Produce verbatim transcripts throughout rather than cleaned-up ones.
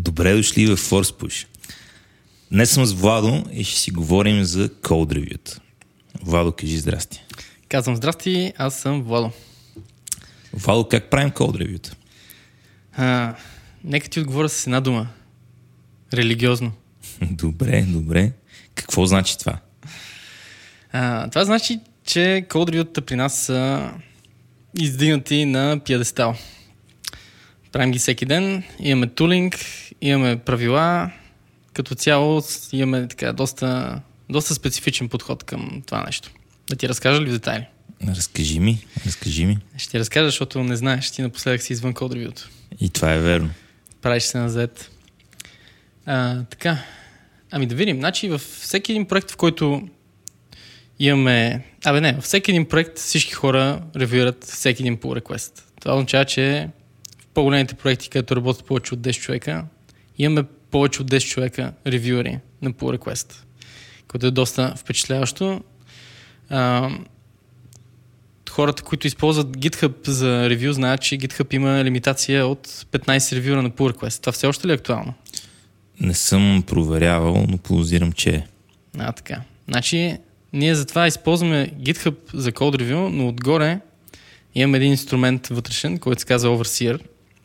Добре дошли в Force Push. Днес съм с Владо и ще си говорим за Code Review. Владо, кажи здрасти. Казвам здрасти, аз съм Владо. Владо, как правим Code Review? А, нека ти отговоря с една дума. Религиозно. Добре, добре. Какво значи това? А, това значи, че Code Review-та при нас са издигнати на пиедестал. Правим ги всеки ден, имаме тулинг, имаме правила, като цяло имаме така доста, доста специфичен подход към това нещо. Да ти разкажа ли в детайли? Разкажи ми, разкажи ми. Ще ти разкажа, защото не знаеш, ти напоследък си извън Code Review-то. И това е верно. Правиш се назад. А, така, ами да видим. Значи във всеки един проект, в който имаме... Абе не, във всеки един проект всички хора ревюират всеки един pull request. Това означава, че в по-големите проекти, където работят повече от десет човека, имаме повече от десет човека ревюери на pull request, което е доста впечатляващо. А, хората, които използват GitHub за ревю, знаят, че GitHub има лимитация от петнайсет ревюра на pull request. Това все още ли е актуално? Не съм проверявал, но подозирам, че е. А, така. Значи, ние затова използваме GitHub за Code Review, но отгоре имаме един инструмент вътрешен, който се казва Overseer.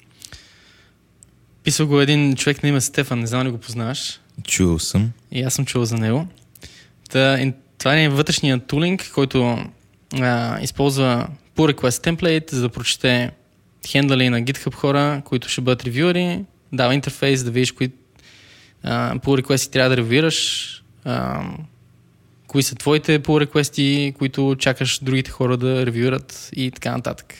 Писал го един човек на име Стефан, не знам ли го познаваш. Чувал съм. И аз съм чувал за него. Та, това е вътрешният тулинг, който а, използва pull request template, за да прочете хендали на GitHub хора, които ще бъдат ревюери, дава интерфейс да видиш кои uh, pull request трябва да ревюираш, uh, кои са твоите pull request, които чакаш другите хора да ревюират и така нататък.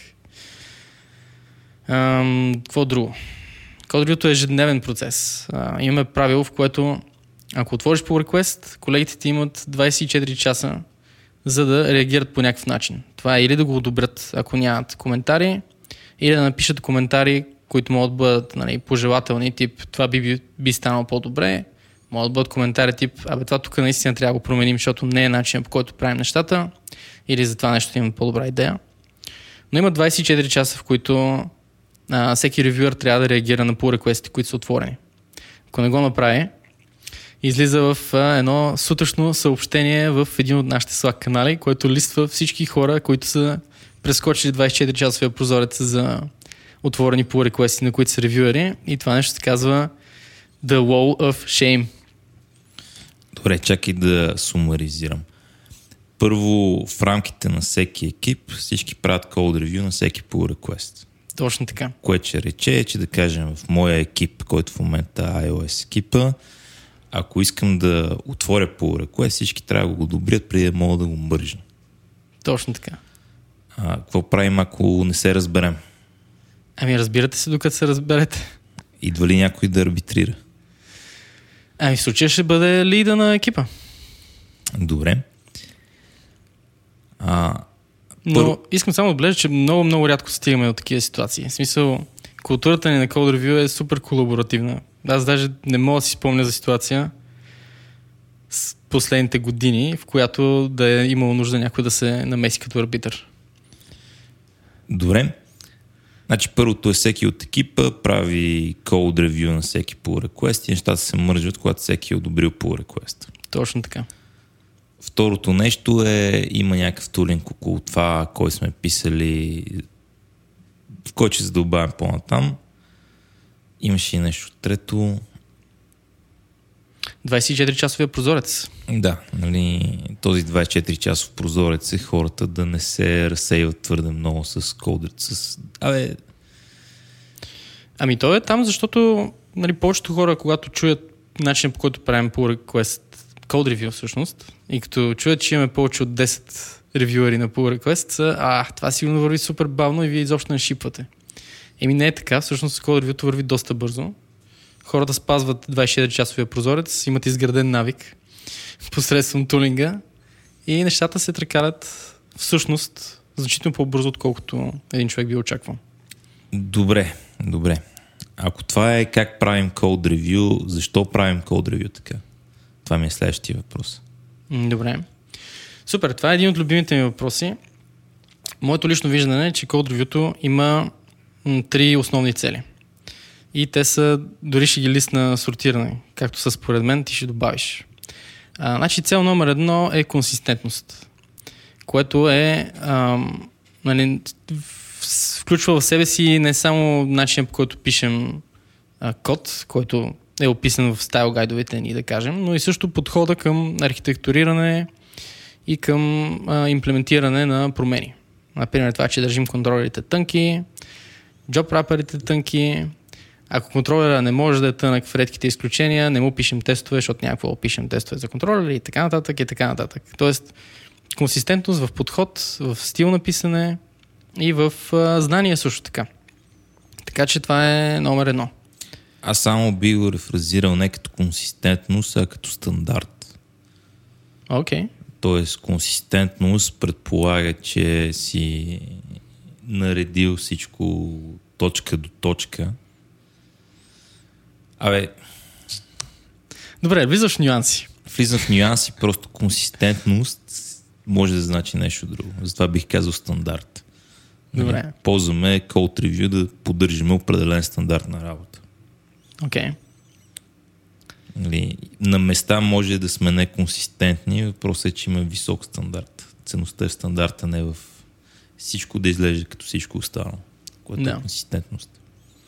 Uh, какво друго? Code Review е ежедневен процес. Uh, имаме правило, в което ако отвориш pull request, колегите ти имат двайсет и четири часа, за да реагират по някакъв начин. Това е или да го одобрят, ако нямат коментари, или да напишат коментари, които могат да бъдат, нали, пожелателни, тип това би, би, би станало по-добре. Могат да бъдат коментари тип, абе това тук наистина трябва да го променим, защото не е начинът, по който правим нещата, или за това нещо има по-добра идея. Но има двайсет и четири часа, в които а, всеки ревюър трябва да реагира на pull request, които са отворени. Ако не го направи, излиза в а, едно сутрешно съобщение в един от нашите Slack канали, което листва всички хора, които са прескочили двайсет и четири часовия прозорец за отворени pull request, на които са ревюери, и това нещо се казва The Wall of Shame. Добре, чакай да сумаризирам. Първо, в рамките на всеки екип всички правят Code Review на всеки pull request. Точно така. Което ще рече, че да кажем в моя екип, който в момента е iOS екипа, ако искам да отворя pull request, всички трябва да го одобрят преди да мога да го мържна. Точно така. А, какво правим, ако не се разберем? Ами разбирате се, докато се разберете. Идва ли някой да арбитрира? Ами в случая ще бъде лида на екипа. Добре. А, Но пър... искам само да отбележа, че много, много рядко стигаме до такива ситуации. В смисъл, културата ни на Code Review е супер колаборативна. Аз даже не мога да си спомня за ситуация с последните години, в която да е имало нужда някой да се намеси като арбитър. Добре. Значи първото е всеки от екипа прави Code Review на всеки pull request и нещата се мържат, когато всеки е одобрил pull request. Точно така. Второто нещо е, има някакъв тулинг около това, кой сме писали, в кой ще задълбавим по-натам. Имаше и нещо трето. двайсет и четири часовия прозорец. Да, нали, този двайсет и четири часов прозорец е хората да не се разсейват твърде много с кодът. С... Абе... Ами то е там, защото, нали, повечето хора, когато чуят начинът, по който правим pull request, Code Review всъщност, и като чуят, че имаме повече от десет ревюери на pull request, са, а, това сигурно върви супер бавно и вие изобщо не шипвате. Еми не е така, всъщност Code Review върви доста бързо. Хората спазват двайсет и четири часовия прозорец, имат изграден навик посредством тулинга и нещата се трекалят всъщност значително по-бързо, отколкото един човек би очаквал. Добре, добре. Ако това е как правим Code Review, защо правим Code Review така? Това ми е следващия въпрос. Добре. Супер, това е един от любимите ми въпроси. Моето лично виждане е, че Code Review-то има м, три основни цели. и те са, дори ще ги листна сортиране, както са според мен, ти ще добавиш. А, значи цел номер едно е консистентност, което е а, нали, включва в себе си не само начинът, по който пишем а, код, който е описан в стайл гайдовете ни, да кажем, но и също подхода към архитектуриране и към а, имплементиране на промени. Например, това, че държим контролерите тънки, job wrapperите тънки. Ако контролера не може да е тънък в редките изключения, не му пишем тестове, защото някакво пишем тестове за контролера и така нататък и така нататък. Тоест, консистентност в подход, в стил на писане и в а, знание също така. Така че това е номер едно. Аз само би го рефразирал не като консистентност, а като стандарт. Окей. Okay. Тоест, консистентност предполага, че си наредил всичко точка до точка. Абе... Добре, влизаш в нюанси. Влизам в нюанси, просто консистентност може да значи нещо друго. Затова бих казал стандарт. Добре. Нали, ползваме Code Review да поддържаме определен стандарт на работа. Окей. Okay. Нали, на места може да сме неконсистентни, въпросът е, че има висок стандарт. Ценността е в стандарта, не в всичко да изглежда като всичко останало, което да. Е консистентност.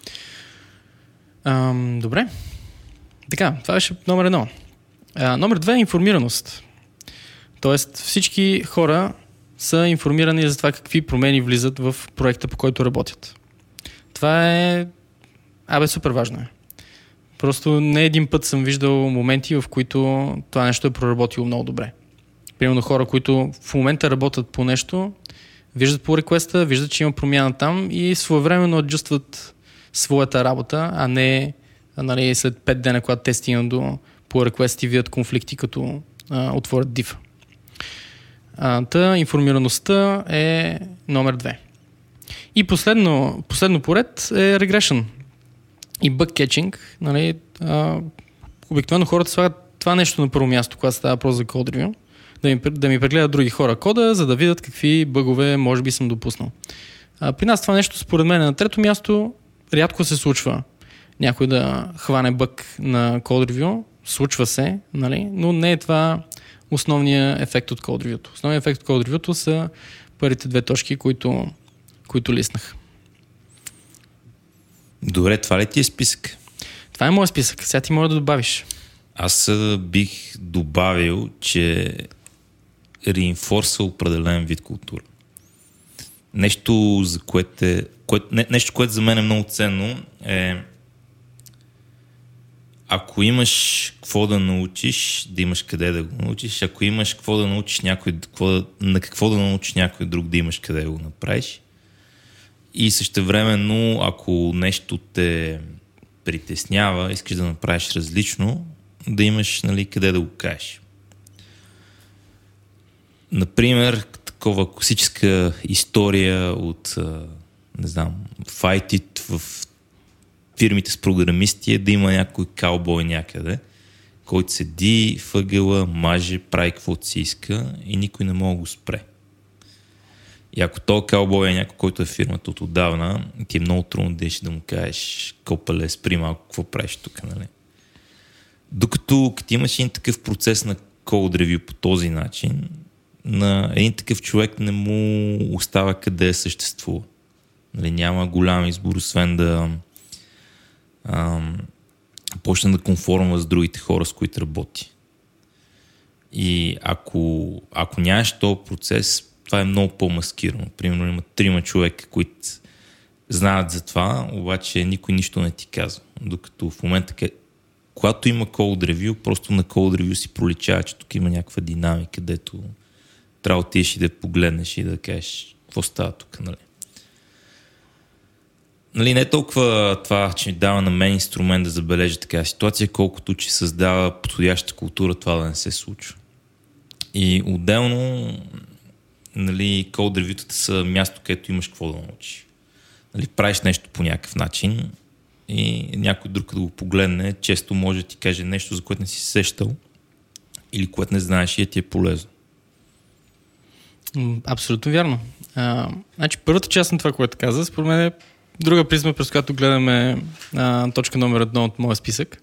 Ам, добре. Така, това беше номер едно. А, номер две е информираност. Тоест всички хора са информирани за това какви промени влизат в проекта, по който работят. Това е... Абе, супер важно е. Просто не един път съм виждал моменти, в които това нещо е проработило много добре. Примерно хора, които в момента работят по нещо, виждат по реквеста, виждат, че има промяна там и своевременно аджустват своята работа, а не нали, след пет дена, когато те стигнат до по реквест и видят конфликти, като а, отворят div. А, та информираността е номер две. И последно, последно поред е regression и bug catching. Нали, а, обикновено хората слагат това нещо на първо място, когато става въпрос за code review, да ми, да ми прегледат други хора кода, за да видят какви бъгове може би съм допуснал. А, при нас това нещо според мен е на трето място. Рядко се случва някой да хване бъг на code review. Случва се, нали? Но не е това основният ефект от code review. Основният ефект от code review са първите две точки, които, които лиснах. Добре, това ли ти е списък? Това е моят списък. Сега ти може да добавиш. Аз бих добавил, че реинфорсва определен вид култура. Нещо, за което е, кое, не, нещо, което за мен е много ценно е ако имаш какво да научиш, да имаш къде да го научиш, ако имаш какво да научиш някой, какво, на какво да научиш някой друг, да имаш къде да го направиш. И същевременно, ако нещо те притеснява, искаш да направиш различно, да имаш нали, къде да го кажеш. Например, такова класическа история от, не знам, файтит в фирмите с програмисти е да има някой каубой някъде, който седи въгъла, маже, прави каквото си иска и никой не може да го спре. И ако този каубой е някой, който е фирмата от отдавна, ти е много трудно да да му кажеш копале, спри малко, какво правиш тук, нали? Докато като имаш един такъв процес на code review по този начин, на един такъв човек не му остава къде съществува. Нали, няма голям избор, освен да ам, почне да конформа с другите хора, с които работи. И ако, ако нямаш този процес, това е много по-маскирано. Примерно има трима човека, които знаят за това, обаче никой нищо не ти казва. Докато в момента, когато има code review, просто на code review си проличава, че тук има някаква динамика, където трябва да отидеш и да погледнеш и да кажеш какво става тук, нали? Нали, не е толкова това, че ми дава на мен инструмент да забележа такава ситуация, колкото че създава подходяща култура това да не се случва. И отделно нали, code review-тата са място, където имаш какво да научиш. Нали, правиш нещо по някакъв начин и някой друг да го погледне, често може да ти каже нещо, за което не си сещал или което не знаеш и ти е полезно. Абсолютно вярно. А, значи, първата част на това, което каза, според мен е друга призма, през която гледаме а, точка номер едно от моя списък.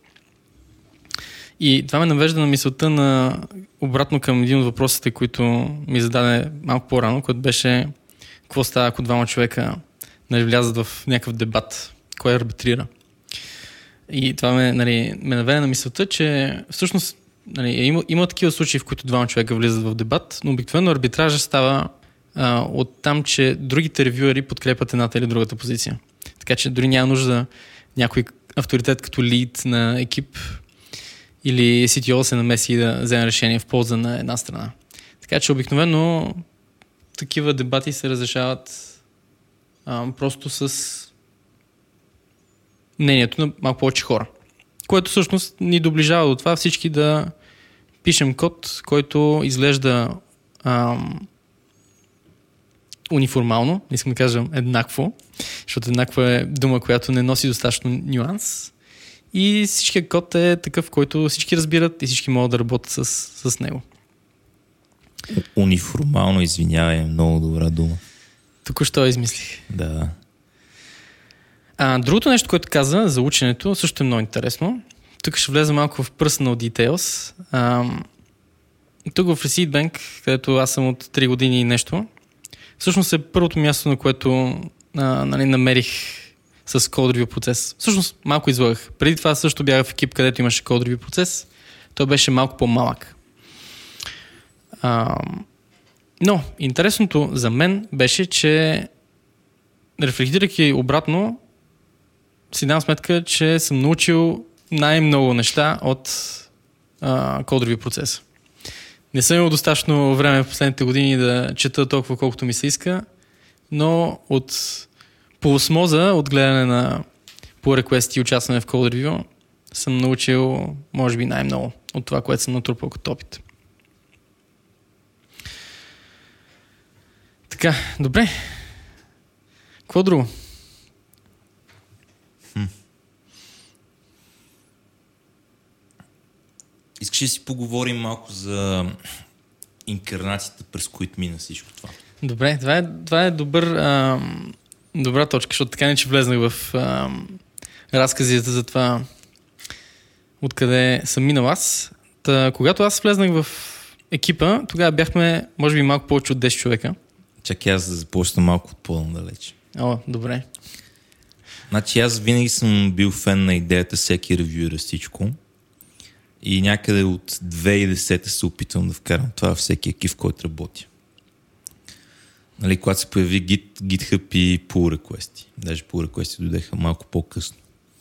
И това ме навежда на мисълта на обратно към един от въпросите, които ми зададе малко по-рано, който беше какво става, ако двама човека нали, влязат в някакъв дебат, кой арбитрира. И това ме, нали, ме наведе на мисълта, че всъщност нали, има, има такива случаи, в които двама човека влизат в дебат, но обикновено арбитража става а, от там, че другите ревюери подкрепят едната или другата позиция. Така че дори няма нужда някой авторитет като лид на екип или Си Ти О се намеси да вземе решение в полза на една страна. Така че обикновено такива дебати се разрешават а, просто с мнението на малко повече хора. Което всъщност ни доближава до това всички да пишем код, който изглежда ам, униформално, не искам да кажа еднакво, защото еднакво е дума, която не носи достатъчно нюанс. И всичкият код е такъв, който всички разбират и всички могат да работят с, с него. Униформално, извинявай, е много добра дума. Току-що измислих. Да. А, другото нещо, което каза за ученето, също е много интересно. Тук ще влеза малко в personal details. А, тук в Receipt Bank, където аз съм от три години и нещо, всъщност е първото място, на което а, нали, намерих с code review процес. Всъщност малко излагах. Преди това също бях в екип, където имаше code review процес. Той беше малко по-малък. А, но интересното за мен беше, че рефлектирайки обратно, си дам сметка, че съм научил най-много неща от а, code review процеса. Не съм имал достатъчно време в последните години да чета толкова колкото ми се иска, но от по осмоза, от гледане на pull request и участване в code review, съм научил, може би, най-много от това, което съм натрупал като опит. Така, добре. Какво друго? Хм. Искаш да си поговорим малко за инкарнацията, през които мина всичко това? Добре, това е, това е добър, а, добра точка, защото така не че влезнах в а, разказите за това откъде съм минал аз. Та, когато аз влезнах в екипа, тогава бяхме, може би, малко повече от десет човека. Чакай аз да започна малко от по-надалеч. О, добре. Значи аз винаги съм бил фен на идеята всеки ревюира всичко. И някъде от две хиляди и десета се опитвам да вкарам това във всеки екип, в който работя. Нали, когато се появи Git, GitHub и pull request. Даже pull request дойдеха малко по-късно.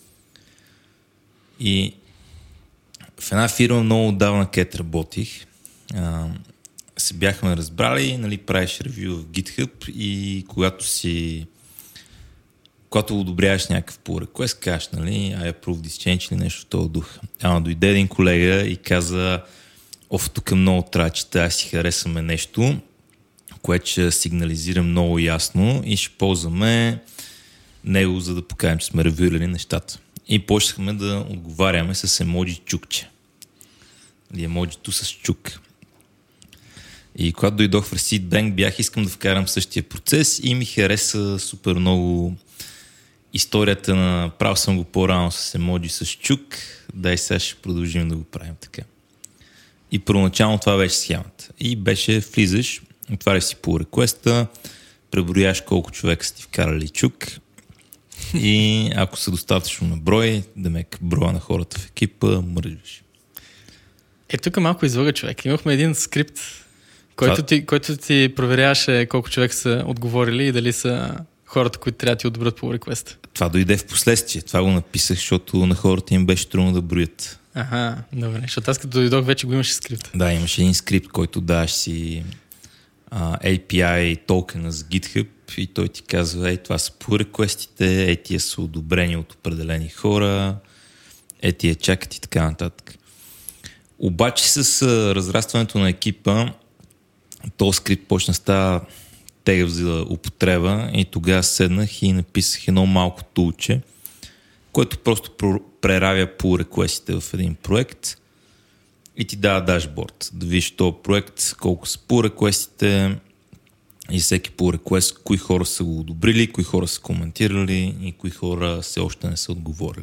И в една фирма много отдавна, където работих, а, се бяхме разбрали, нали, правиш ревю в GitHub и когато си когато одобряваш някакъв pull request, кажеш, нали, I approve this change или нещо в този дух. Ама дойде един колега и каза, оф, тук много трябва, че тази си харесаме нещо, което ще сигнализира много ясно и ще ползваме него, за да покажем, че сме ревюирали нещата. И почнахме да отговаряме с емоджи чукче. Или емоджито с чук. И когато дойдох в Receipt Bank, бях искам да вкарам същия процес и ми хареса супер много историята на правил съм го по-рано с емоджи с чук, дай сега ще продължим да го правим така. И първоначално това беше схемата. И беше влизаш, отваряш си pull request-а, преброяш колко човека са ти вкарали чук и ако са достатъчно на брой, да мек броя на хората в екипа, мръжваш. Е, тук малко излага човек. Имахме един скрипт, който, това... ти, който ти проверяваше колко човек са отговорили и дали са хората, които трябва да ти одобрят pull request. Това дойде в последствие. Това го написах, защото на хората им беше трудно да броят. Аха, добре. Защото аз като дойдох, вече го имаше скрипт. Да, имаше един скрипт, който даваш си а, ей пи ай токена с GitHub и той ти казва, ей, това са pull request-ите, ей, тия са одобрени от определени хора, ей, тия чакат и така нататък. Обаче с а, разрастването на екипа, този скрипт почна става тегъв за употреба и тогава седнах и написах едно малко тулче, което просто преравя pull request-ите в един проект и ти дава дашборд. Да видиш този проект, колко са pull request-ите, и всеки по request, кои хора са го одобрили, кои хора са коментирали и кои хора все още не са отговорили.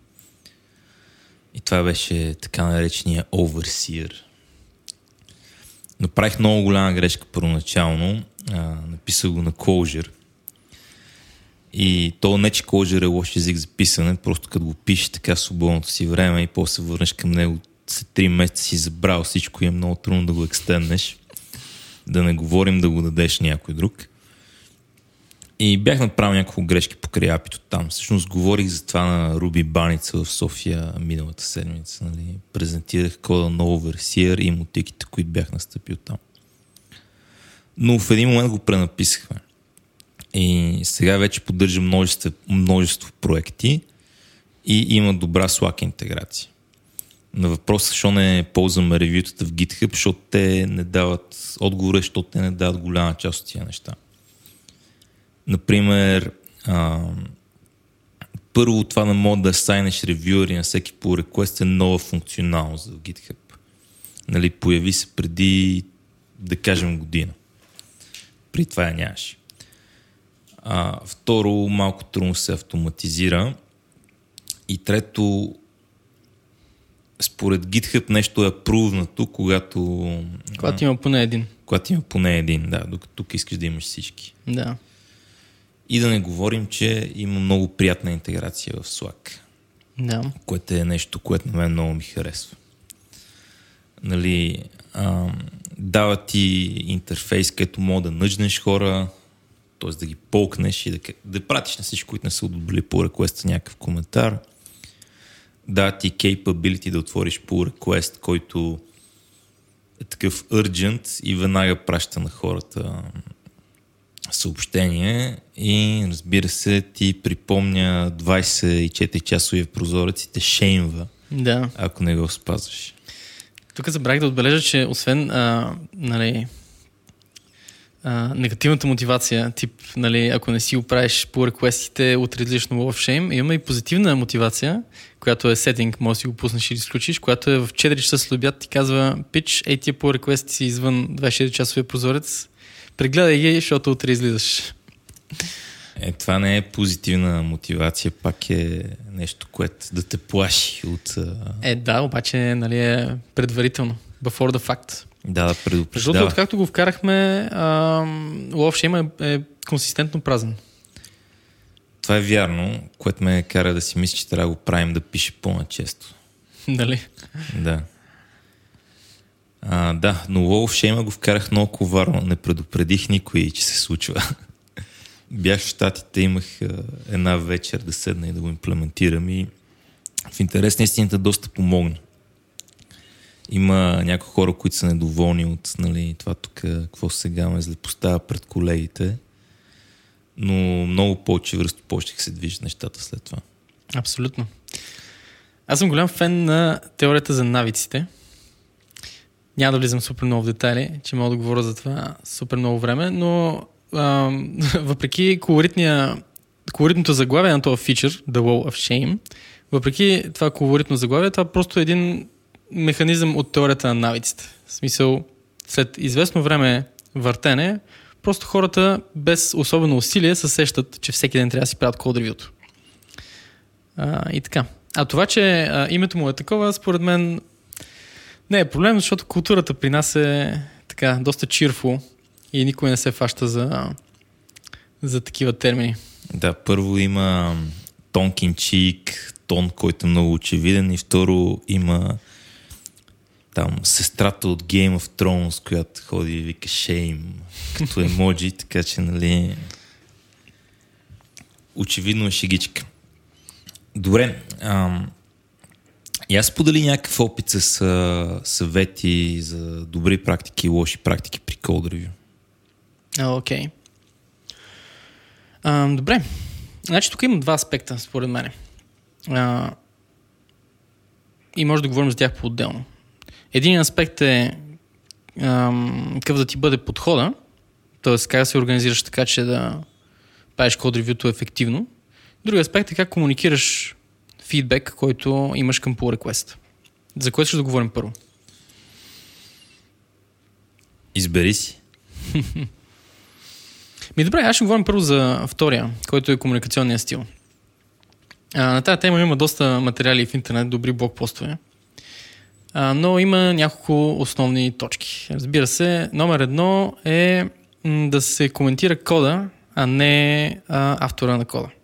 И това беше така наречения overseer. Направих много голяма грешка първоначално. А, написах го на Clojure. И то не, че Clojure е лош език за писане, просто като го пишеш така в свободното си време и после се върнеш към него, след три месеца си забрал всичко и е много трудно да го екстенднеш. Да не говорим да го дадеш някой друг. И бях направил няколко грешки покрай апито там. Всъщност говорих за това на Руби Баница в София миналата седмица. Нали? Презентирах кода на Overseer и мотиките, които бях настъпил там. Но в един момент го пренаписахме. И сега вече поддържам множество, множество проекти и има добра Slack интеграция. На въпроса, защо не ползваме ревютата в GitHub, защото те не дават отговора, защото те не дават голяма част от тия неща. Например, а, първо това не мога да асайнеш ревюери на всеки по request е нова функционалност в GitHub. Нали, появи се преди, да кажем, година. При това я нямаше. А, второ, малко трудно се автоматизира. И трето, според GitHub нещо е апрувнато, когато... Когато има поне един. Когато има поне един, да, докато тук искаш да имаш всички. Да. И да не говорим, че има много приятна интеграция в Slack. Да. Което е нещо, което на мен много ми харесва. Нали, а, дава ти интерфейс, където мога да нъжнеш хора, т.е. да ги полкнеш и да, да пратиш на всички, които не са одобрили по request някакъв коментар. Дава ти capability да отвориш pull request, който е такъв urgent и веднага праща на хората съобщение и разбира се ти припомня двайсет и четири часови прозорец и те шеймва, да, ако не го спазваш. Тук забравих да отбележа, че освен а, нали, а, негативната мотивация, тип, нали, ако не си оправиш по реквестите, утре излизаш на Wall of Shame, имаме и позитивна мотивация, която е сетинг, може да си го пуснеш или изключиш, която е в четири часа след обяд ти казва, пич, ей тия по реквести си извън двайсет и четири часовия прозорец, прегледай ги, защото утре излизаш. Е, това не е позитивна мотивация, пак е нещо, което да те плаши от... Е, да, обаче нали, е предварително. Before the fact. Да, да предупреждава. Защото, откакто го вкарахме, Wall of Shame е, е консистентно празен. Това е вярно, което ме кара да си мисля, че трябва да го правим да пише по-начесто. Дали? Да. А, да, но Wall of Shame го вкарах много коварно. Не предупредих никой, че се случва. Бях в Щатите, имах една вечер да седна и да го имплементирам и в интерес на истината доста помогна. Има някои хора, които са недоволни от нали, това тук, какво сега ме зле поставя пред колегите, но много повече връсто почнах се движат нещата след това. Абсолютно. Аз съм голям фен на теорията за навиците. Няма да влизам супер много в детайли, че мога да говоря за това супер много време, но а, въпреки колоритното заглавие на този фичър, The Wall of Shame, въпреки това колоритно заглавие, това просто е един механизъм от теорията на навиците. В смисъл, след известно време въртене, просто хората без особено усилие се сещат, че всеки ден трябва да си правят код ревюто. А, и така. А това, че а, името му е такова, според мен не е проблем, защото културата при нас е така, доста cheerful и никой не се фаща за, за такива термини. Да, първо има тонкин чик, тон, който е много очевиден и второ има там сестрата от Game of Thrones, която ходи и вика shame, като емоджи, така че нали очевидно е шегичка. Добре, ам, и аз сподели някакъв опит с а, съвети за добри практики и лоши практики при Code Review. Окей. Okay. Добре. Значи тук има два аспекта, според мен. А, и може да говорим за тях по-отделно. Един аспект е ам, какъв да ти бъде подхода, т.е. как да се организираш така, че да правиш код ревюто ефективно. Други аспект е как комуникираш фидбек, който имаш към pull request. За което ще да говорим първо? Избери си. Ми добре, аз ще говорим първо за втория, който е комуникационния стил. А, на тази тема има доста материали в интернет, добри блогпостове. А, но има няколко основни точки. Разбира се, номер едно е м, да се коментира кода, а не а, автора на кода.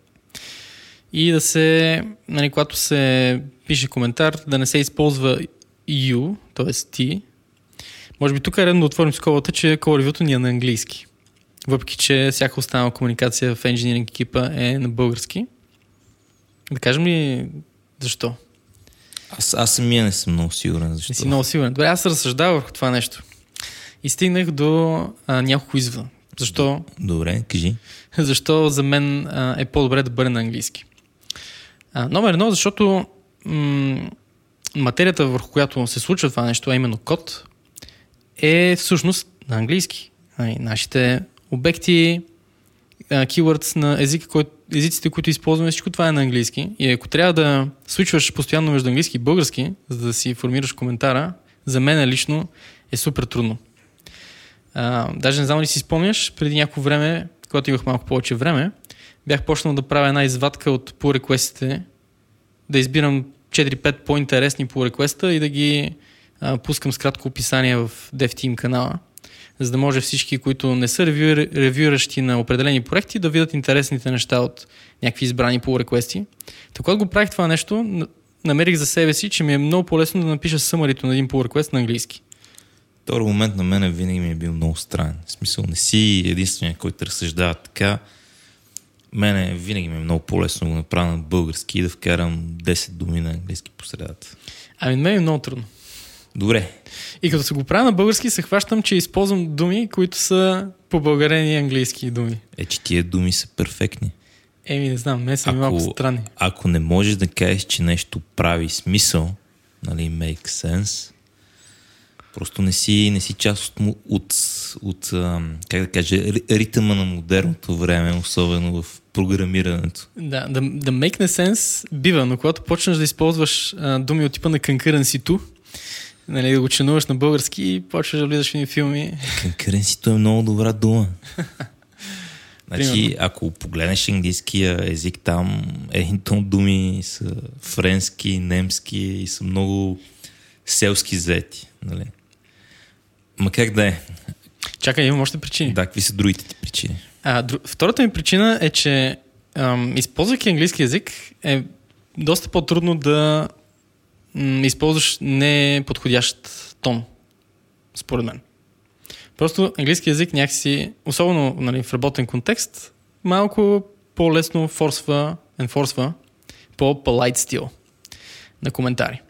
И да се, нали, когато се пише коментар, да не се използва you, т.е. ти. Може би тук е редно да отворим скобата, че code review-то ни е на английски. Въпреки че всяка останала комуникация в engineering екипа е на български. Да кажем ли защо? Аз, аз самия не съм много сигурен защо. Не си много сигурен. Добре, аз разсъждавах върху това нещо. И стигнах до а, няколко извода. Защо? Добре, кажи. Защо за мен а, е по-добре да бъде на английски. А, номер едно, защото м- материята, върху която се случва това нещо, а именно код, е всъщност на английски. А, нашите обекти, keywords на езика, който, езиците, които използваме, всичко това е на английски. И ако трябва да свичваш постоянно между английски и български, за да си формираш коментара, за мен лично е супер трудно. А, даже не знам ли си спомняш, преди някакво време, когато имах малко повече време, бях почнал да правя една извадка от pull request-ите, да избирам четири-пет по-интересни pull request-а и да ги а, пускам с кратко описание в DevTeam канала, за да може всички, които не са ревю, ревюиращи на определени проекти, да видят интересните неща от някакви избрани pull request-и. Така, когато го правих това нещо, намерих за себе си, че ми е много по-лесно да напиша съмарито на един pull request на английски. Втори момент на мен винаги ми е бил много странен. В смисъл, не си единственият, който разсъждава така. Мене винаги ми е много по-лесно да го направя на български и да вкарам десет думи на английски по средата. Ами мен е много трудно. Добре. И като се го правя на български, се хващам, че използвам думи, които са побългарени английски думи. Е, че тия думи са перфектни. Еми, не знам, не са ми малко странни. Ако не можеш да кажеш, че нещо прави смисъл, нали, make sense, просто не си, не си част от, от, от как да кажа, ритъма на модерното време, особено в програмирането. Да, да, да make sense бива, но когато почнеш да използваш а, думи от типа на concurrency-то, нали, да го членуваш на български и почваш да влизаш в едни филми. Concurrency-то е много добра дума. Значи, ако погледнеш английския език, там един тон думи са френски, немски и са много селски заети. Нали? Ма как да е? Чакай, имам още причини. Да, какви са другите ти причини? А, дру... Втората ми причина е, че ам, използвайки английски язик е доста по-трудно да м, използваш неподходящ тон, според мен. Просто английски язик някакси, особено, нали, в работен контекст, малко по-лесно форсва, енфорсва по-polite стил на коментари.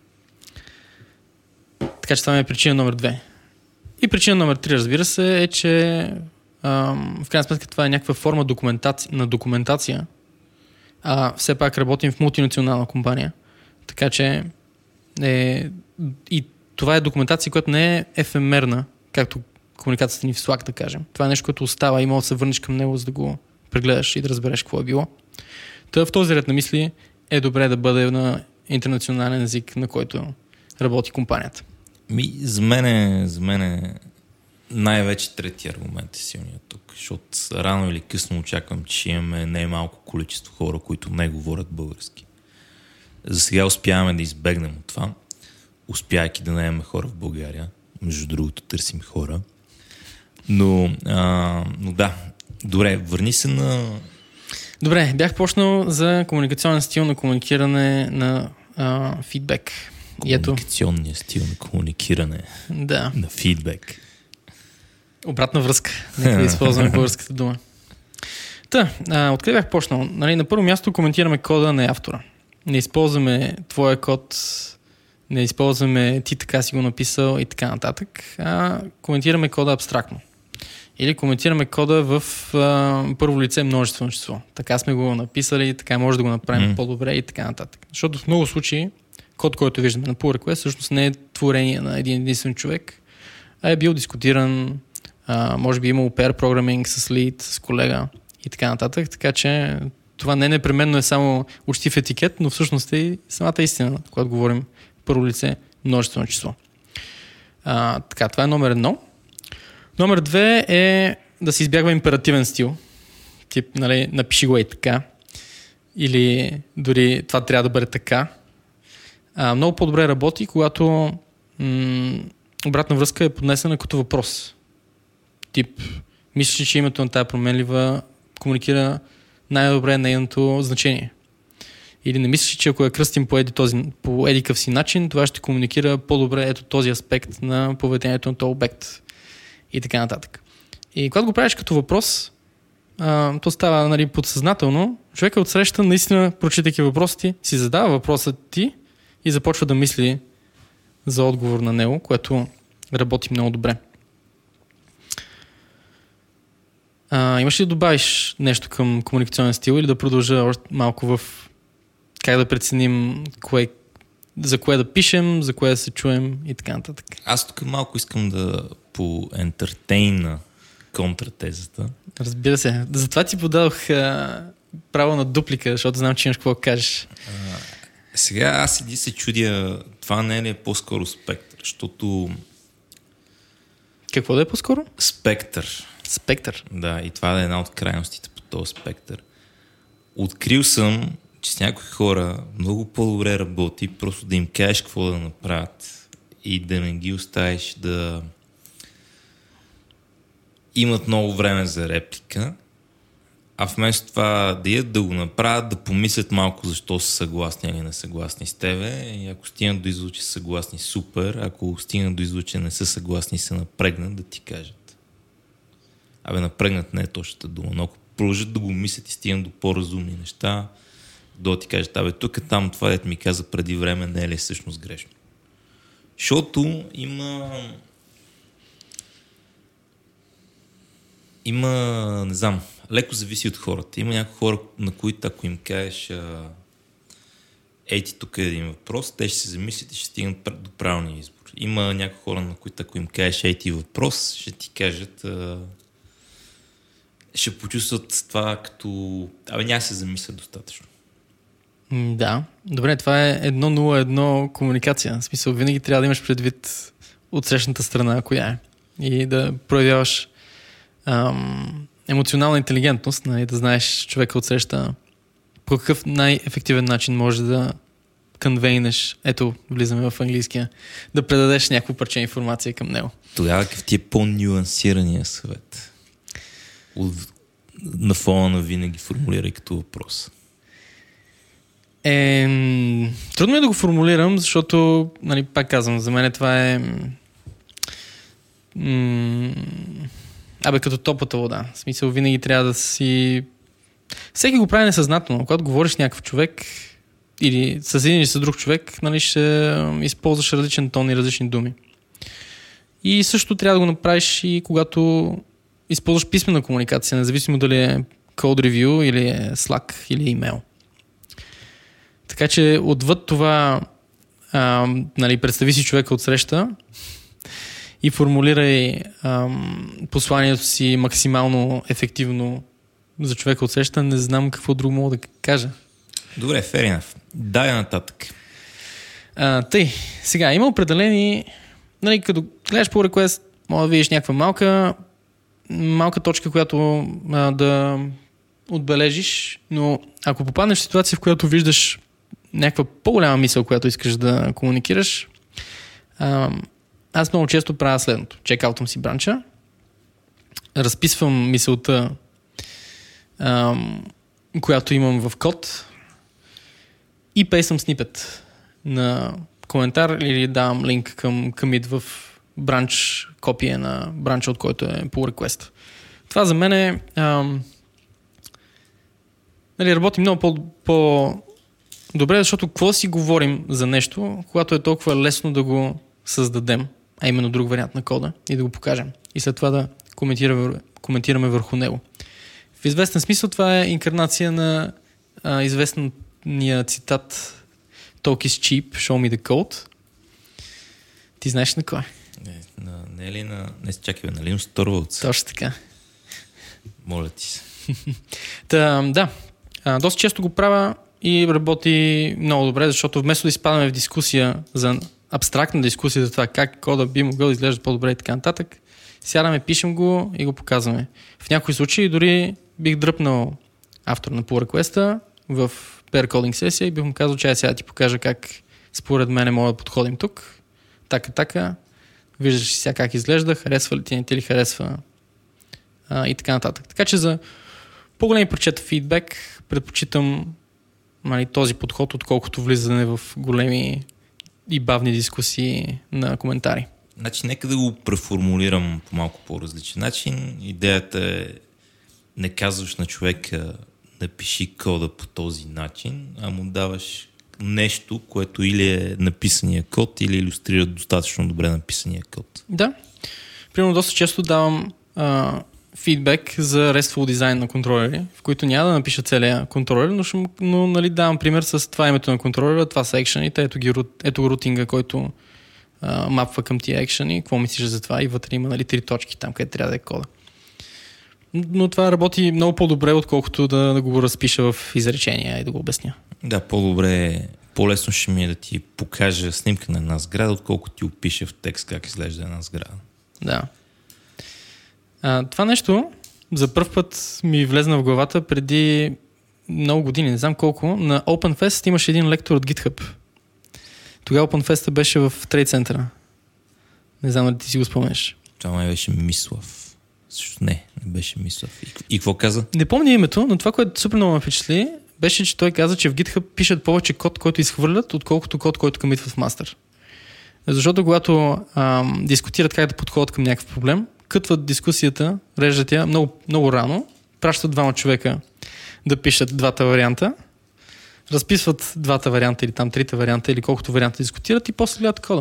Така че това е причина номер две. И причина номер три, разбира се, е, че ам, в крайна сметка това е някаква форма документация, на документация. А все пак работим в мултинационална компания. Така че е, и това е документация, която не е ефемерна, както комуникацията ни в Slack, да кажем. Това е нещо, което остава и може да се върнеш към него, за да го прегледаш и да разбереш какво е било. Та в този ред на мисли е добре да бъде на интернационален език, на който работи компанията. Ми, за мен, за мен най-вече третия аргумент е силният тук, защото рано или късно очаквам, че имаме най-малко количество хора, които не говорят български. За сега успяваме да избегнем от това, успяйки да наемем хора в България. Между другото, търсим хора. Но, а, но да, добре, върни се на... Добре, бях почнал за комуникационен стил на комуникиране на а, фидбек. Комуникационния стил на комуникиране. Да. На фидбек. Обратна връзка. Нека да използваме българската дума. Та, а, откъде бях почнал? Нали, на първо място коментираме кода на автора. Не използваме твоя код, не използваме ти така си го написал и така нататък, а коментираме кода абстрактно. Или коментираме кода в а, първо лице множествено число. Така сме го написали, така може да го направим mm. по-добре и така нататък. Защото в много случаи код, който виждаме на pull request, всъщност не е творение на един единствен човек, а е бил дискутиран, а, може би имал pair programming с лид, с колега и така нататък. Така че това не непременно е само учтив етикет, но всъщност е и самата истина, когато говорим първо лице множествено число. А, така, това е номер едно. Номер две е да се избягва императивен стил. Тип, нали, напиши го и така. Или дори това трябва да бъде така. А, много по-добре работи, когато м- обратна връзка е поднесена като въпрос. Тип, мислиш, че името на тая променлива комуникира най-добре нейното значение. Или не мислиш, че ако я кръстим по, еди, този, по едикъв си начин, това ще комуникира по-добре ето този аспект на поведението на този обект. И така нататък. И когато го правиш като въпрос, а, то става, нали, подсъзнателно. Човека отсреща, наистина, прочитайки въпросите, си задава въпросът ти и започва да мисли за отговор на него, което работи много добре. А, имаш ли да добавиш нещо към комуникационен стил или да продължа още малко в как да преценим кое, за кое да пишем, за кое да се чуем и така нататък? Аз тук малко искам да по-ентертейна контратезата. Разбира се. Затова ти подадох а, право на дуплика, защото знам, че имаш какво да кажеш. А, сега аз седи се чудя, това не е ли по-скоро спектър, защото... Какво да е по-скоро? Спектър. Спектър. Да, и това да е една от крайностите по този спектър. Открил съм, че с някои хора много по-добре работи просто да им кажеш какво да направят и да не ги оставиш да имат много време за реплика, а вместо това да идат да го направят, да помислят малко защо са съгласни или не съгласни с тебе, и ако стигнат до извод, че са съгласни, супер, ако стигнат до извод, че не са съгласни и се напрегнат, да ти кажат. Абе, напрегнат не е точната дума, но ако продължат да го мислят и стигнат до по-разумни неща, да ти кажат, абе, тук там това, дето ми каза преди време, не е ли всъщност грешно. Защото има има, не знам, леко зависи от хората. Има някои хора, на които ако им кажеш ей ти тук е един въпрос, те ще се замислят и ще стигнат до правилния избор. Има някои хора, на които ако им кажеш ей ти въпрос, ще ти кажат, ще почувстват това като... Абе, няма се замислят достатъчно. Да, добре, това е едно нула едно комуникация. В смисъл, винаги трябва да имаш предвид от срещната страна, коя е. И да проявяваш ам, емоционална интелигентност, нали, да знаеш човека отсреща по какъв най-ефективен начин може да конвейнеш, ето, влизаме в английския, да предадеш някакво парче информация към него. Тогава какъв ти е по-нюансирания съвет? От, на фона на винаги формулирай като въпрос. Е, трудно е да го формулирам, защото, нали, пак казвам, за мен това е м- абе, като топлата вода. В смисъл, винаги трябва да си... Всеки го прави несъзнателно. Когато говориш с някакъв човек или с един или с друг човек, нали, ще използваш различен тон и различни думи. И също трябва да го направиш и когато използваш писмена комуникация, независимо дали е code review или е Slack или имейл. Така че отвъд това, а, нали, представи си човека от среща и формулирай а, посланието си максимално ефективно за човека от среща. Не знам какво друго мога да кажа. Добре, fair enough. Дай нататък. А, тъй, сега има определени, нали, като гледаш по request, може да видиш някаква малка малка точка, която а, да отбележиш, но ако попаднеш в ситуация, в която виждаш някаква по-голяма мисъл, която искаш да комуникираш, а, аз много често правя следното. Чекаутвам си бранча, разписвам мисълта, а, която имам в код и пейсвам снипет на коментар или давам линк към commit в бранч, копия на бранча, от който е pull request. Това за мен е а, нали, работи много по, по добре, защото какво си говорим за нещо, когато е толкова лесно да го създадем, а именно друг вариант на кода и да го покажем. И след това да коментираме, коментираме върху него. В известен смисъл това е инкарнация на а, известния цитат Talk is cheap, show me the code. Ти знаеш на кой? Не, на, не е ли на... Не се чакай, на Линус Торвалдс? Точно така. Моля ти се. Та, да, а, доста често го правя и работи много добре, защото вместо да изпадаме в дискусия за абстрактна дискусия за това как кода би могъл да изглежда по-добре и така нататък, Сядаме, пишем го и го показваме. В някои случаи дори бих дръпнал автор на pull request-а в pair coding сесия и бих му казал, че сега ти покажа как според мен мога да подходим тук. Така, така. Виждаш сега как изглежда, харесва ли ти, не ти ли харесва а, и така нататък. Така че за по-големи прочета фидбек предпочитам нали, този подход, отколкото влизане в големи и бавни дискусии на коментари. Значи, нека да го преформулирам по малко по-различен начин. Идеята е не казваш на човека да пиши кода по този начин, а му даваш нещо, което или е написания код, или илюстрира достатъчно добре написания код. Да. Примерно доста често давам а, фидбек за RESTful дизайн на контролери, в които няма да напиша целия контролер, но, ще, но нали, давам пример с това името на контролера, това са екшените, ето, ги, ето го рутинга, който а, мапва към тия екшени, какво мислиш за това и вътре има нали, три точки там, където трябва да е кода. Но това работи много по-добре, отколкото да, да го разпиша в изречения и да го обясня. Да, по-добре, по-лесно ще ми е да ти покажа снимка на една сграда, отколкото ти опиша в текст как изглежда една сграда. Да. А, това нещо за пръв път ми влезна в главата преди много години, не знам колко. На OpenFest имаше един лектор от GitHub. Тогава OpenFest беше в Trade Center. Не знам дали ти си го спомнеш. Това май беше Мислав. Също не, не беше Мислав. И, и какво каза? Не помня името, но това, което супер много ме впечатли, беше, че той каза, че в GitHub пишат повече код, който изхвърлят, отколкото код, който комитват в мастер. Защото когато ам, дискутират как да подходят към някакъв проблем, кътват дискусията, режат я много, много рано, пращат двама човека да пишат двата варианта, разписват двата варианта или там трите варианта или колкото варианта дискутират и после гледат кода.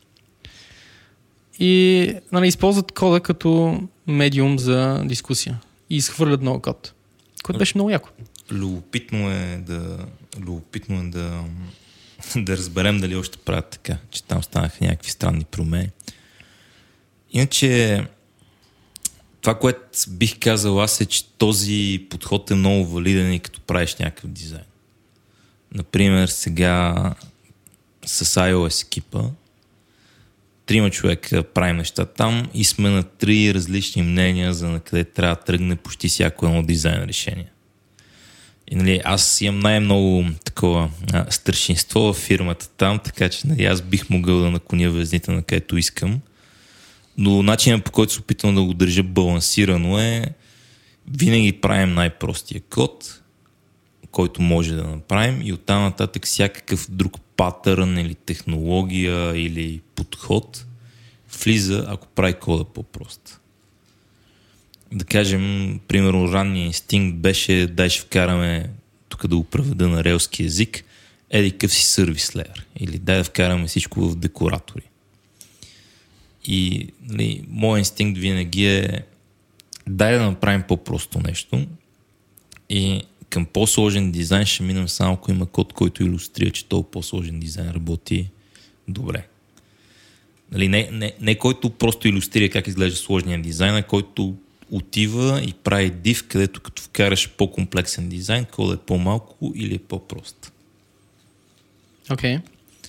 И нали, използват кода като медиум за дискусия. И изхвърлят много код. Което беше много яко. Любопитно е да, любопитно е да, да разберем дали още правят така, че там станаха някакви странни промени. Иначе това, което бих казал аз е, че този подход е много валиден и като правиш някакъв дизайн. Например, сега с iOS екипа трима човека правим неща там и сме на три различни мнения за на къде трябва да тръгне почти всяко едно дизайн решение. И, нали, аз имам най-много такова а, старшинство в фирмата там, така че нали, аз бих могъл да наклоня везните на където искам. Но начинът, по който се опитвам да го държа балансирано е винаги правим най-простия код, който може да направим и оттам нататък всякакъв друг патърн или технология или подход влиза, ако прави кода по-прост. Да кажем, примерно, ранния инстинкт беше дай ще вкараме, тук да го преведа на релски език, еди къв си сервис леер или дай да вкараме всичко в декоратори. И нали, моят инстинкт винаги е дай да направим по-просто нещо и към по-сложен дизайн ще минем само ако има код, който илюстрира, че този по-сложен дизайн работи добре. Нали, не, не, не който просто илюстрира как изглежда сложния дизайн, а който отива и прави div, където като вкараш по-комплексен дизайн, кодът е по-малко или е по-прост. Окей. Okay.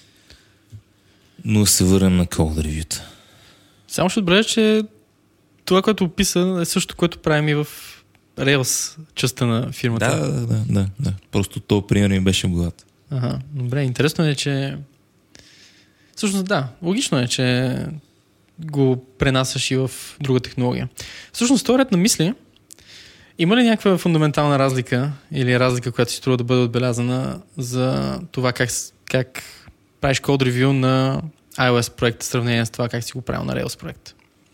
Но се върнем на код ревюта. Само ще отбележа, че това, което описа, е също, което правим и в Rails частта на фирмата. Да, да, да, да, да. Просто този пример ми беше в главата. Ага, добре. Интересно е, че всъщност да, логично е, че го пренасяш и в друга технология. Всъщност, този ред на мисли, има ли някаква фундаментална разлика или разлика, която си струва да бъде отбелязана за това как, как правиш код ревю на iOS проект в сравнение с това как си го правил на Rails проект?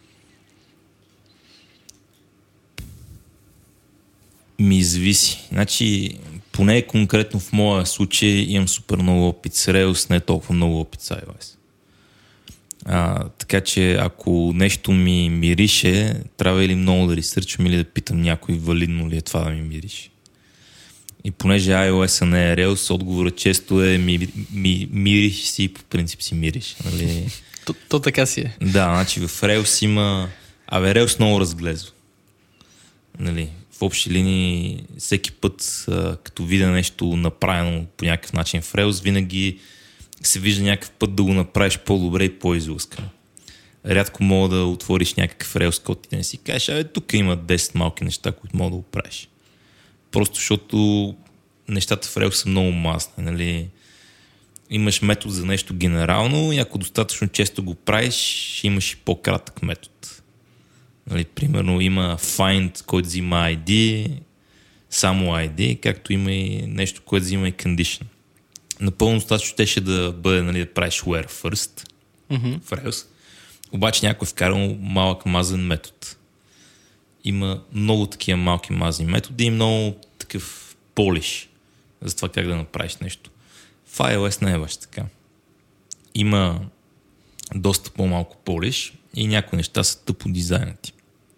Ми зависи. Значи, поне конкретно в моя случай имам супер много опит с Rails, не толкова много опит с iOS. А, така че ако нещо ми мирише, трябва или много да ресърчвам или да питам някой валидно ли е това да ми мирише. И понеже iOS не е Rails, отговорът често е ми, ми, мириш си, по принцип си мириш. Нали? То, то така си е. Да, значи в Rails има... Абе, Rails много разглезва. Нали? В общи линии всеки път, а, като видя нещо направено по някакъв начин в Rails, винаги се вижда някакъв път да го направиш по-добре и по-излъскано. рядко мога да отвориш някакъв Rails код и да не си кажеш, абе, тук има десет малки неща, които мога да оправиш. Просто защото нещата в Rails са много масни, нали? Имаш метод за нещо генерално и ако достатъчно често го правиш, имаш и по-кратък метод. Нали, примерно има find, който взима ай ди, само ай ди, както има и нещо, което взима и condition. Напълно достатъчно ще, ще да бъде, нали, да правиш where first mm-hmm. в Rails. Обаче някой е вкарал малък мазен метод. Има много такива малки мазни методи и много такъв полиш за това как да направиш нещо. В iOS не е баш така. Има доста по-малко полиш и някои неща са тъпо дизайнати.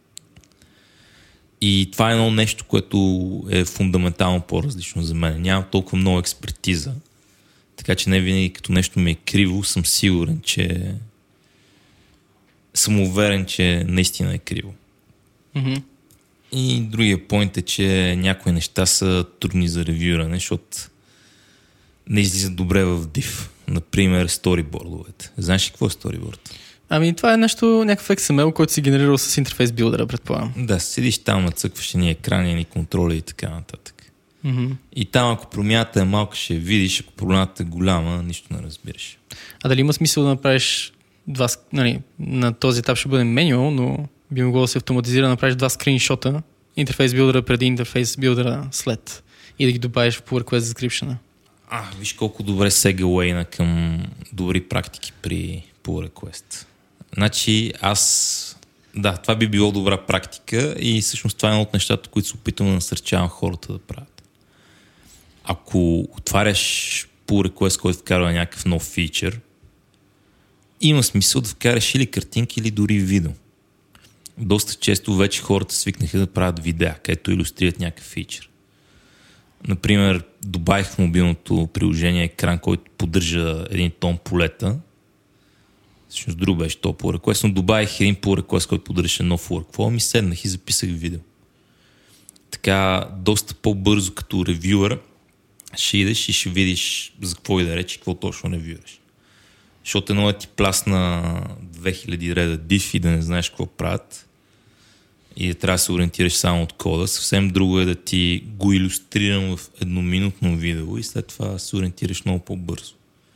И това е едно нещо, което е фундаментално по-различно за мен. Нямам толкова много експертиза, така че не винаги като нещо ми е криво, съм сигурен, че съм уверен, че наистина е криво. Mm-hmm. И другия поинт е, че някои неща са трудни за ревюране, защото не излизат добре в div. Например, сторибордовете. Знаеш ли какво е сториборд? Ами това е нещо, някакъв икс ем ел, който си генерирал с интерфейс билдера, предполагам. Да, седиш там, нацъкваш ни екрани, ни контроли и така нататък. Mm-hmm. И там, ако промяната е малка, ще видиш, ако промяната е голяма, нищо не разбираш. А дали има смисъл да направиш два, нали, на този етап ще бъде менюал, но би могло да се автоматизира да направиш два скриншота, интерфейс билдера преди интерфейс билдера след и да ги добавиш в pull request description. А, виж колко добре сегуейна към добри практики при pull request. Значи аз... Да, това би било добра практика и всъщност това е едно от нещата, които се опитвам да насърчавам хората да правят. Ако отваряш pull request, който вкарва някакъв нов фичър, има смисъл да вкараш или картинки, или дори видео. Доста често вече хората свикнаха да правят видеа, където илюстрират някакъв фичър. Например, добавих в мобилното приложение екран, който поддържа един тон полета. Всъщност друг беше то pull request, но добавих един pull request, който поддържа нов workflow, и седнах и записах видео. Така, доста по-бързо като ревюър ще идеш и ще видиш за какво и да речи, какво точно ревюираш. Защото едно да ти пласна две хиляди реда div и да не знаеш какво правят и да трябва да се ориентираш само от кода. Съвсем друго е да ти го илюстрирам в едноминутно видео и след това се ориентираш много по-бързо.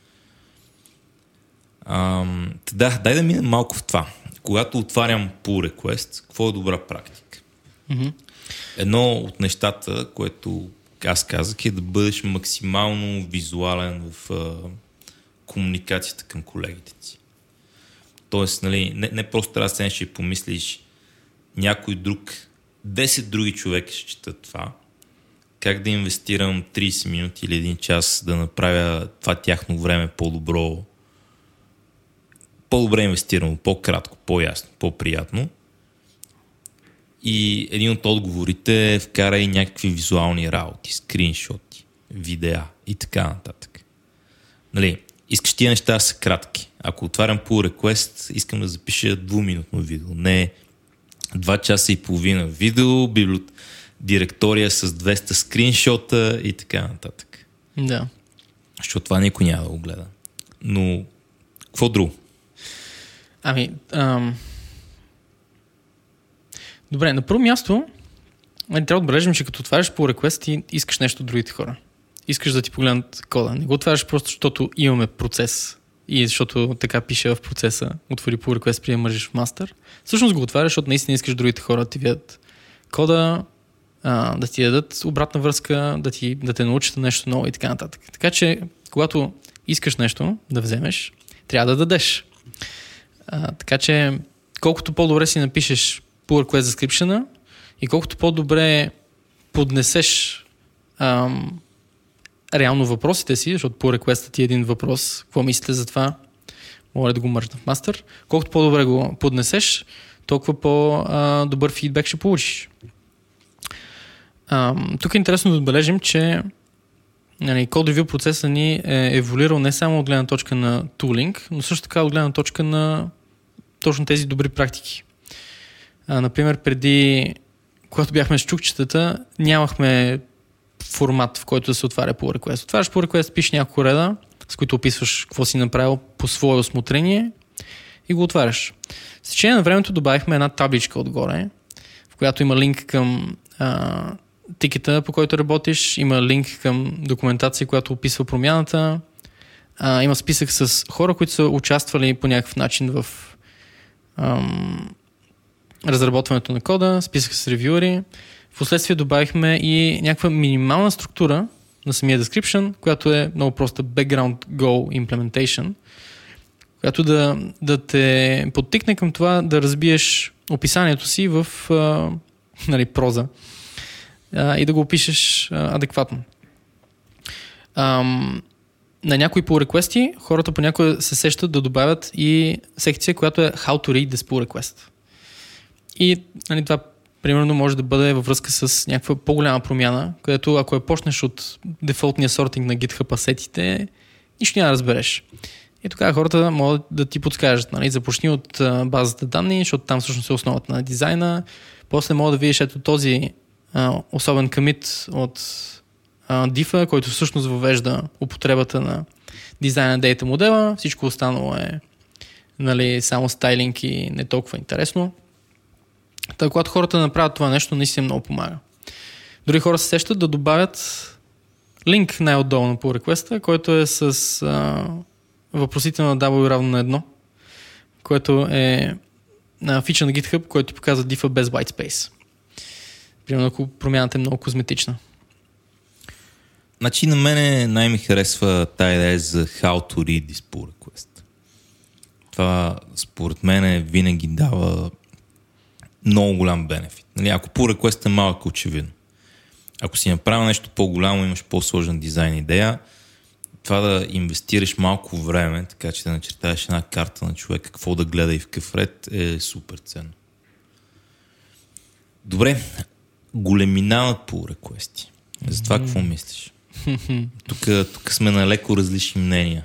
Ам, да, дай да минем малко в това. Когато отварям pull request, какво е добра практика? Mm-hmm. Едно от нещата, което аз казах, е да бъдеш максимално визуален в а, комуникацията към колегите си. Тоест, нали, не, не просто трябва да седнеш и помислиш някой друг, десет други човека ще четат това, как да инвестирам трийсет минути или един час да направя това тяхно време по-добро, по-добре инвестирано, по-кратко, по-ясно, по-приятно. И един от отговорите е вкара и някакви визуални работи, скриншоти, видеа и така нататък. Нали, искаш тия неща да са кратки. Ако отварям pull request, искам да запиша двуминутно видео, не два часа и половина видео, библиот... директория с двеста скриншота и така нататък. Да. Защото това никой няма да го гледа. Но какво друго? Ами, ам... добре, на първо място трябва да отбележим, че като отваряш pull request, ти искаш нещо от другите хора. Искаш да ти погледнат кода. Не го отваряш просто, защото имаме процес и защото така пише в процеса. Отвори pull request, преди да мържиш в мастер. Всъщност го отваряш, защото наистина искаш другите хора да ти видят кода, а, да ти дадат обратна връзка, да, ти, да те научат нещо ново и така нататък. Така че, когато искаш нещо да вземеш, трябва да дадеш. А, така че, колкото по-добре си напишеш pull request description и колкото по-добре поднесеш ам, реално въпросите си, защото pull request ти е един въпрос, какво мислите за това, може да го мържна в мастер, колкото по-добре го поднесеш, толкова по-добър фидбек ще получиш. Ам, тук е интересно да отбележим, че нали, code review процеса ни е еволюирал не само от гледна точка на тулинг, но също така от гледна точка на точно тези добри практики. А, например, преди, когато бяхме с чукчетата, нямахме формат, в който да се отваря pull request. Отваряш pull request, пишеш няколко реда, с които описваш какво си направил по свое усмотрение и го отваряш. С течение на времето добавихме една табличка отгоре, в която има линк към а, тикета, по който работиш, има линк към документация, която описва промяната, а, има списък с хора, които са участвали по някакъв начин в ам, разработването на кода, списък с ревюъри. Впоследствие добавихме и някаква минимална структура на самия description, която е много проста background go implementation, която да, да те подтикне към това да разбиеш описанието си в а, нали, проза а, и да го опишеш а, адекватно. Ам, на някои pull request хората понякога се сещат да добавят и секция, която е how to read this pull request. И нали, това примерно може да бъде във връзка с някаква по-голяма промяна, където ако я почнеш от дефолтния сортинг на GitHub асетите, нищо няма да разбереш. И тогава хората могат да ти подскажат. Нали? Започни от а, базата данни, защото там всъщност е основата на дизайна. После мога да видиш ето този а, особен commit от а, diff-а, който всъщност въвежда употребата на дизайна дейта модела. Всичко останало е нали, само стайлинг и не толкова интересно. Та, когато хората направят това нещо, наистина много помага. Дори хора се сещат да добавят линк най-отдолу на pull request, който е с а, въпросителна W равно на едно, което е на фича на GitHub, който ти показва diff без white space. Примерно, ако промяната е много козметична. Значи на мене най-ми харесва тая идея за how to read this pull request. Това според мен винаги дава много голям бенефит. Нали, ако pull request е малък, очевидно. Ако си направил нещо по-голямо, имаш по-сложен дизайн идея, това да инвестираш малко време, така че да начертаеш една карта на човек, какво да гледа и в какъв ред, е супер ценно. Добре, големина на pull request. За това какво мислиш? Тук, тук сме на леко различни мнения.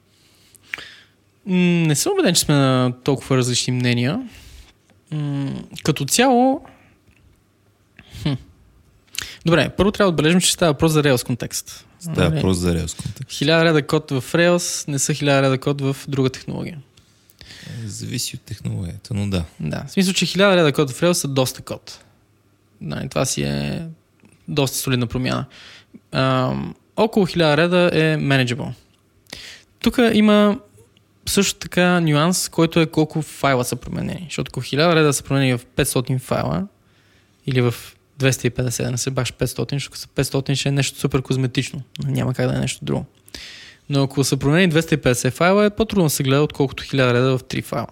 Не съм убеден, че сме на толкова различни мнения. Като цяло... Хм. Добре, първо трябва да отбележим, че става въпрос за Rails контекст. Става въпрос за Rails контекст. Хиляда реда код в Rails не са хиляда реда код в друга технология. Зависи от технологията, но да. Да, в смисъл, че хиляда реда код в Rails са доста код. Да, това си е доста солидна промяна. А, около хиляда реда е manageable. Тук има също така нюанс, който е колко файла са променени. Защото ако хиляда реда са променени в петстотин файла или в двеста и петдесет, да не се баш петстотин, защото са петстотин ще е нещо супер козметично. Няма как да е нещо друго. Но ако са променени двеста и петдесет файла, е по-трудно да се гледа, отколкото хиляда реда в три файла.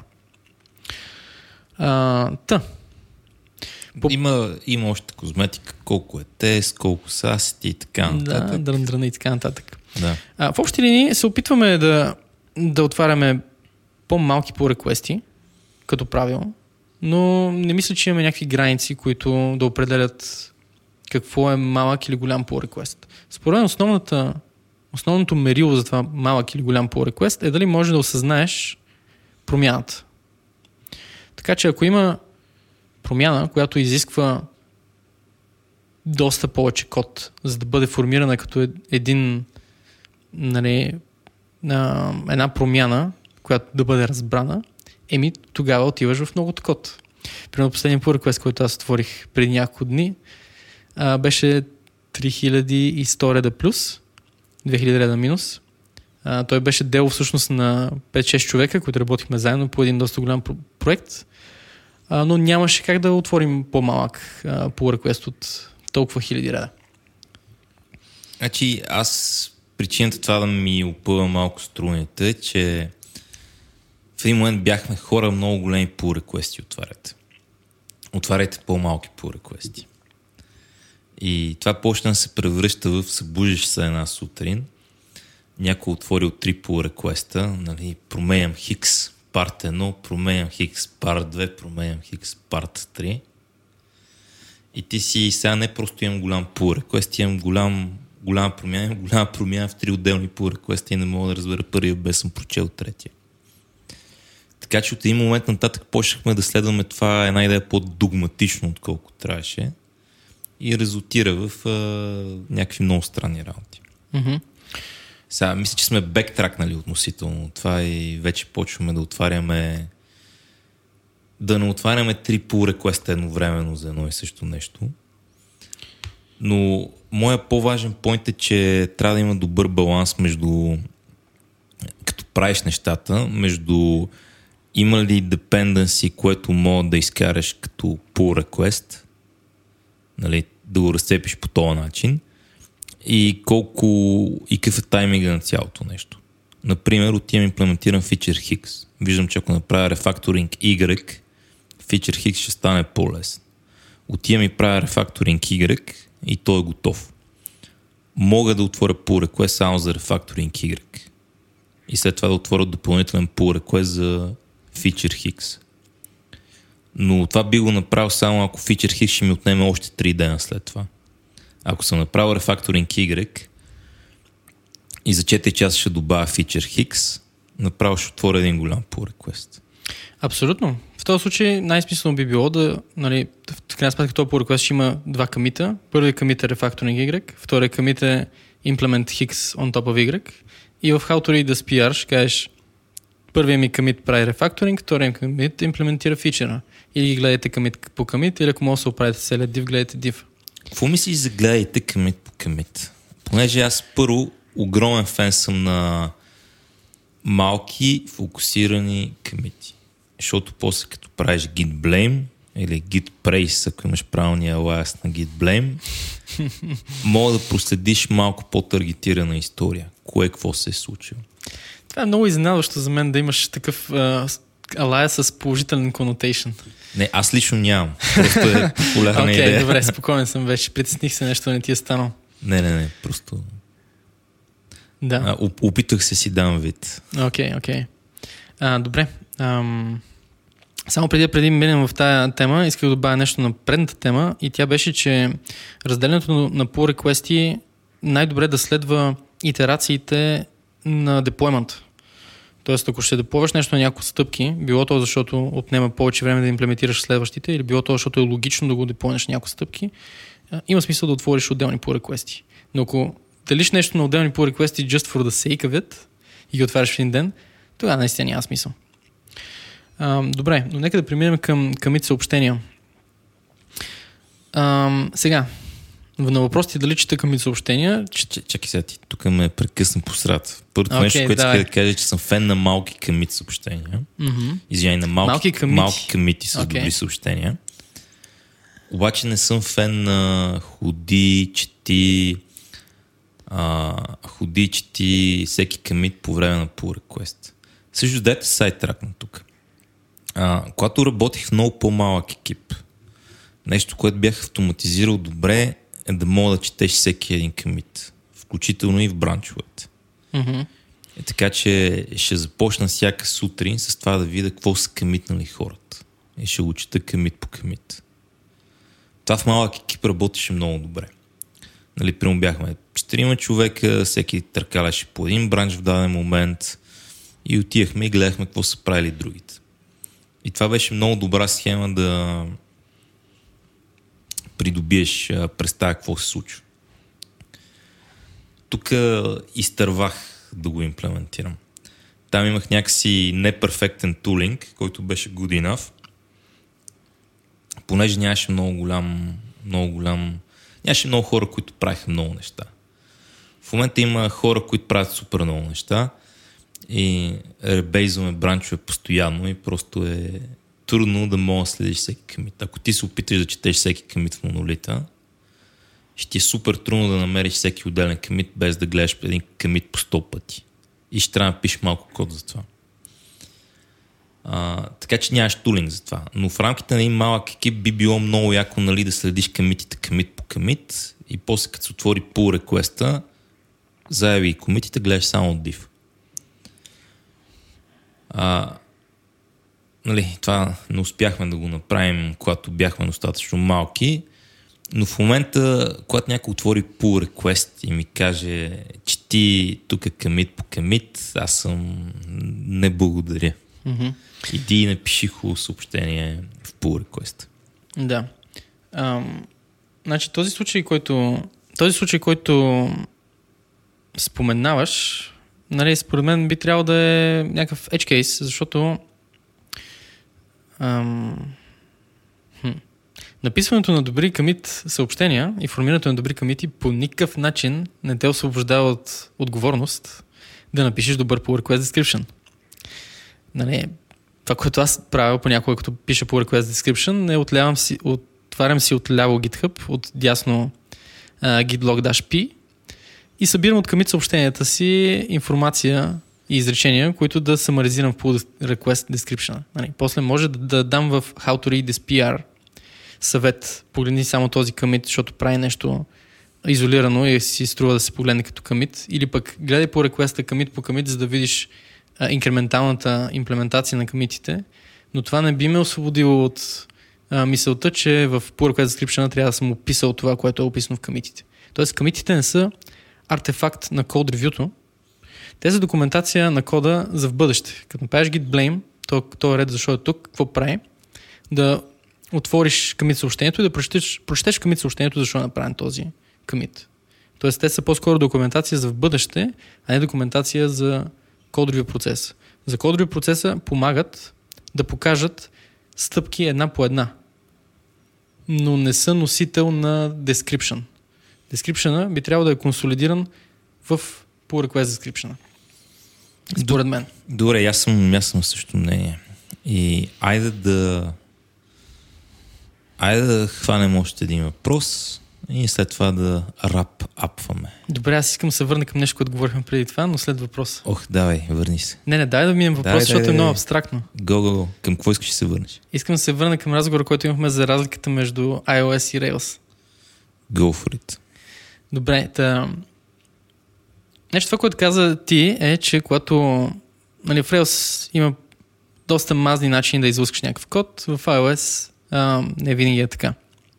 А, та. По... Има, има още козметика, колко е тест, колко са асети и така нататък. Да, дрън-дрън и така нататък. Да. А, в общи линии се опитваме да, да отваряме по-малки pull request-и, като правило, но не мисля, че имаме някакви граници, които да определят какво е малък или голям pull request. Според мен основната, основното мерило за това малък или голям pull request е дали може да осъзнаеш промяната. Така че ако има промяна, която изисква доста повече код, за да бъде формирана като един, нали, една промяна, която да бъде разбрана, еми тогава отиваш в многото код. Примерно последния pull request, който аз отворих преди няколко дни, а, беше три хиляди и сто реда плюс, две хиляди реда минус. А, той беше дело всъщност на пет-шест човека, които работихме заедно по един доста голям про- проект, а, но нямаше как да отворим по-малък а, pull request от толкова хиляди реда. Значи аз причината това да ми опъва малко струните е, че в един момент бяхме хора много големи pull request-и отваряте. Отваряйте по-малки pull request-и. И това почна да се превръща в събуждаш се една сутрин, някой отворил три pull request-а, нали, променям хикс парт едно, променям хикс парт две, променям хикс парт три. И ти си сега не просто имам голям pull request, имам голям, голяма промяна, голяма промяна в три отделни pull request и не мога да разбера първия, без съм прочел третия. Така че от един момент нататък почнахме да следваме това една идея по-догматично, отколкото трябваше. И резултира в а, някакви много странни работи. Mm-hmm. Сега, мисля, че сме бектракнали относително това и вече почваме да отваряме да не отваряме три pull request едновременно за едно и също нещо. Но моя по-важен поинт е, че трябва да има добър баланс между, като правиш нещата, между има ли dependency, което мога да изкараш като pull request, нали, да го разцепиш по този начин, и колко и какъв е тайминга на цялото нещо. Например, отивам имплементирам feature X. Виждам, че ако направя refactoring Y, feature X ще стане по-лесен. Отивам и правя refactoring Y и той е готов. Мога да отворя pull request само за refactoring Y. И след това да отворя допълнителен pull request за feature X. Но това би го направил само ако feature X ще ми отнеме още три дена след това. Ако съм направил refactoring Y и за четири часа ще добавя feature X, направо ще отворя един голям pull request. Абсолютно. В този случай най-смислено би било да, нали, в крайна сметка този pull request ще има два комита. Първият комит е refactoring Y, вторият комит е implement X on top of Y. И в how to read the P R ще кажеш първият ми комит прави refactoring, вторият ми комит имплементира фичера. Или ги гледате комит по комит, или ако може да се оправите целият div, гледате div. Какво мислиш за гледайте комит по комит? Понеже аз първо огромен фен съм на малки, фокусирани комити. Защото после като правиш git blame или git praise, ако имаш правилния alias на git blame, мога да проследиш малко по-таргетирана история. Кое какво се е случило. Това е много изненадващо за мен да имаш такъв alias с положителен connotation. Не, аз лично нямам. Просто е популярна okay, идея. Добре, спокоен съм вече. Притесних се нещо, не ти е станало. Не, не, не, просто... Да. А, опитах се си дам вид. Окей, okay, окей. Okay. Добре. Ам... Само преди да преди минем в тая тема, исках да добавя нещо на предната тема и тя беше, че разделянето на pull request най-добре да следва итерациите на деплоймент. Тоест, ако ще деплойваш нещо на няколко стъпки, било то защото отнема повече време да имплементираш следващите, или било то защото е логично да го деплойнеш няколко стъпки, има смисъл да отвориш отделни pull request. Но ако делиш нещо на отделни pull request just for the sake of it и ги отваряш в един ден, тогава наистина няма смисъл. А, добре, но нека да преминем към commit съобщения. А, сега, на въпросите дали чета commit съобщения... Ч- чакай сега ти, тук ме прекъсна по срата. Първото okay, нещо, което давай. иска да кажа, че съм фен на малки commit съобщения. Mm-hmm. Извиняй, на малки, малки commit. малки commit с okay. добри съобщения. Обаче не съм фен на ходи, чети, а, ходи, чети всеки commit по време на pull request. Също дайте сайт тракна тук. А, когато работих в много по-малък екип, нещо, което бях автоматизирал добре, е да мога да четеш всеки един commit, включително и в бранчовете. Mm-hmm. Е, така че ще започна всяка сутрин с това да видя какво са комитнали хората. И ще го чета commit по commit. Това в малък екип работеше много добре. Нали, примерно бяхме четирима човека, всеки търкаляше по един бранч в даден момент и отивахме и гледахме какво са правили другите. И това беше много добра схема да придобиеш а, представа какво се случва. Тук изтървах да го имплементирам. Там имах някакси неперфектен тулинг, който беше good enough. Понеже нямаше много голям, много голям... Нямаше много хора, които правиха много неща. В момента има хора, които правят супер много неща и ребейзваме бранчове постоянно и просто е трудно да мога да следиш всеки комит. Ако ти се опиташ да четеш всеки комит в монолита, ще ти е супер трудно да намериш всеки отделен комит, без да гледаш един комит по сто пъти. И ще трябва да пишеш малко код за това. А, така че нямаш тулинг за това. Но в рамките на един малък екип би било много яко, нали, да следиш комитите комит по комит и после като се отвори pull request-а, заяви и комитите, гледаш само от div. А, нали, това не успяхме да го направим, когато бяхме достатъчно малки, но в момента, когато някой отвори pull request и ми каже, чети тук commit по commit, аз съм не благодаря. Mm-hmm. Иди и напиши хубаво съобщение в pull request. Да. Ам, значи този случай, който този случай, който споменаваш, нали, според мен би трябвало да е някакъв edge case, защото Ам... Хм. Написването на добри комит съобщения и формирането на добри комити по никакъв начин не те освобождава от отговорност да напишеш добър pull request description. Нали, това, което аз правя понякога, като пиша pull request description, е отлявам си, отварям си от ляво GitHub, от дясно uh, gitlog-p и събирам от commit съобщенията си информация и изречения, които да самаризирам в pull request description. Нали, после може да, да дам в how to read this пи ар съвет, погледни само този commit, защото прави нещо изолирано и си струва да се погледне като commit, или пък гледай по реквеста commit по commit, за да видиш а, инкременталната имплементация на комитите, но това не би ме освободило от а, мисълта, че в pull request description трябва да съм описал това, което е описано в комитите. Тоест комитите не са артефакт на код ревюто, те са документация на кода за в бъдеще. Като направиш git blame, то, то е ред защо е тук, какво прави, да отвориш commit съобщението и да прочетеш, прочетеш commit съобщението, защо е направен този commit. Тоест, те са по-скоро документация за в бъдеще, а не документация за кодовия процес. За кодовия процеса помагат да покажат стъпки една по една, но не са носител на description. Description би трябвало да е консолидиран в pull request description. Според мен. Добре, аз съм, аз съм също мнение. И айде да айде да хванем още един въпрос и след това да рап-апваме. Добре, аз искам да се върна към нещо, което говорихме преди това, но след въпрос. Ох, давай, върни се. Не, не, дай да минем въпрос, дай, защото дай, е много дай. абстрактно. Го, го, го. Към какво искаш да се върнеш? Искам да се върна към разговора, който имахме за разликата между iOS и Rails. Go for it. Добре, та... Нещо това, което каза ти е, че когато нали, в Rails има доста мазни начини да излъскаш някакъв код, в iOS а, не винаги е така.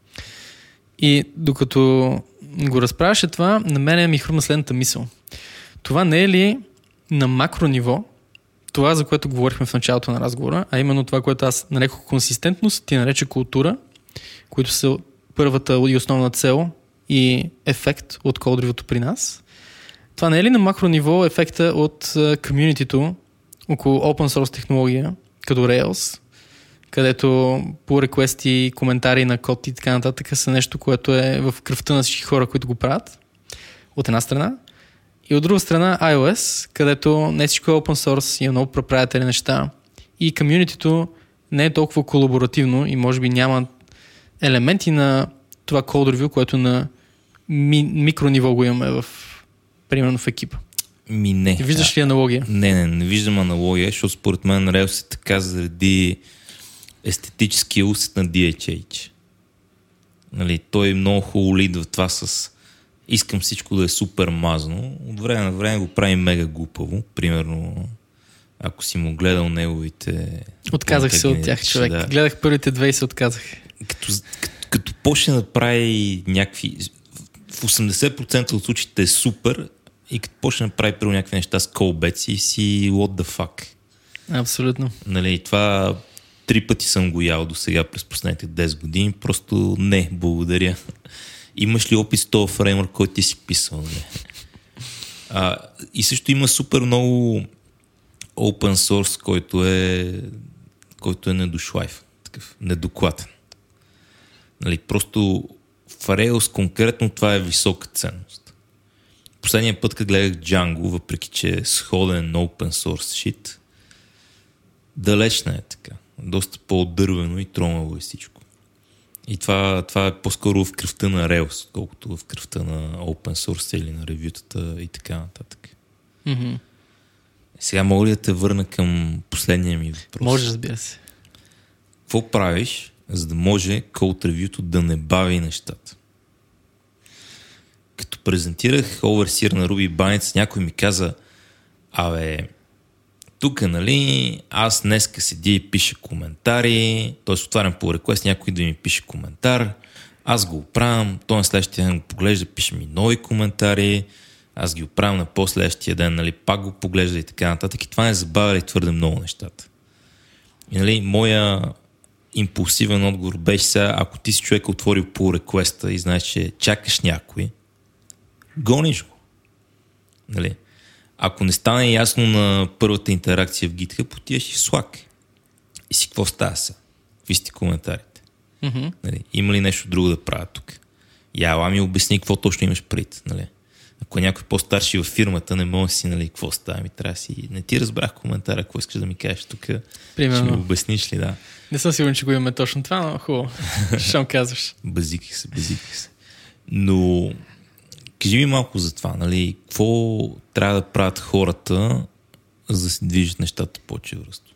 И докато го разправяше това, на мен ми хрумна следната мисъл. Това не е ли на макро ниво, това, за което говорихме в началото на разговора, а именно това, което аз нарекох консистентност, ти нарече култура, които са първата и основна цел и ефект от кодривото при нас. Това не е ли на макро ниво ефекта от комюнитито около open source технология, като Rails, където pull request, коментари на код и така нататък са нещо, което е в кръвта на всички хора, които го правят, от една страна. И от друга страна iOS, където не всичко е open source, има много proprietary неща и комюнитито не е толкова колаборативно и може би няма елементи на това code review, което на ми, микро ниво го имаме в, примерно в екипа. Ми не. Виждаш ли аналогия? Не, не, не виждам аналогия, защото според мен Rails е така заради естетическия усет на ди ейч ейч. Нали, той много хубаво лидва това с искам всичко да е супер мазно. От време на време го прави мега глупаво. Примерно, ако си му гледал неговите... Отказах се от тях, човек. Да. Гледах първите две и се отказах. Като, като, като почне да прави някакви... В осемдесет процента от случаите е супер и като почне да прави първо някакви неща с callbacks и си what the fuck. Абсолютно. Нали, това три пъти съм го ял до сега през последните десет години. Просто не, благодаря. Имаш ли опит с този фреймворк, който ти си писал? Не? А, и също има супер много open source, който е, който е недошлайф, такъв, недокладен. Нали, просто в Rails конкретно това е висока ценност. Последния път, като гледах Django, въпреки че е сходен open source shit, далеч не е така. Доста по-дървено и тромаво е всичко. И това, това е по-скоро в кръвта на Rails, колкото в кръвта на open source или на ревютата и така нататък. Mm-hmm. Сега мога ли да те върна към последния ми въпрос? Може, разбира се. Какво правиш, за да може code ревюто да не бави нещата? Като презентирах Overseer на Ruby Binance, някой ми каза, абе, тук, нали, аз днеска седя и пиша коментари, т.е. отварям по request, някой да ми пише коментар, аз го оправям, той на следващия ден го поглежда, пише ми нови коментари, аз ги оправям на последващия ден, нали, пак го поглежда и така нататък. И това не забавя и твърде много нещата. И, нали, моя импулсивен отговор беше сега, ако ти си човек отворил по request и знаеш, че чакаш някой, гониш го. Нали? Ако не стане ясно на първата интеракция в GitHub, отиваш и в Slack. И си какво става се? какви сте коментарите. Mm-hmm. Нали, има ли нещо друго да правя тук? Я, ала ми обясни какво точно имаш пред. Нали? Ако някой по-старши във фирмата, не мога си, нали, какво става, ми трябва си... Не ти разбрах коментара, какво искаш да ми кажеш тук. Примерно. Ще ми обясниш ли, да. Не съм сигурен, че го имаме точно това, но хубаво. Щом казваш. Базиках се, базиках се. Но кажи ми малко за това, нали, какво трябва да правят хората, за да се движат нещата по-чевръсто?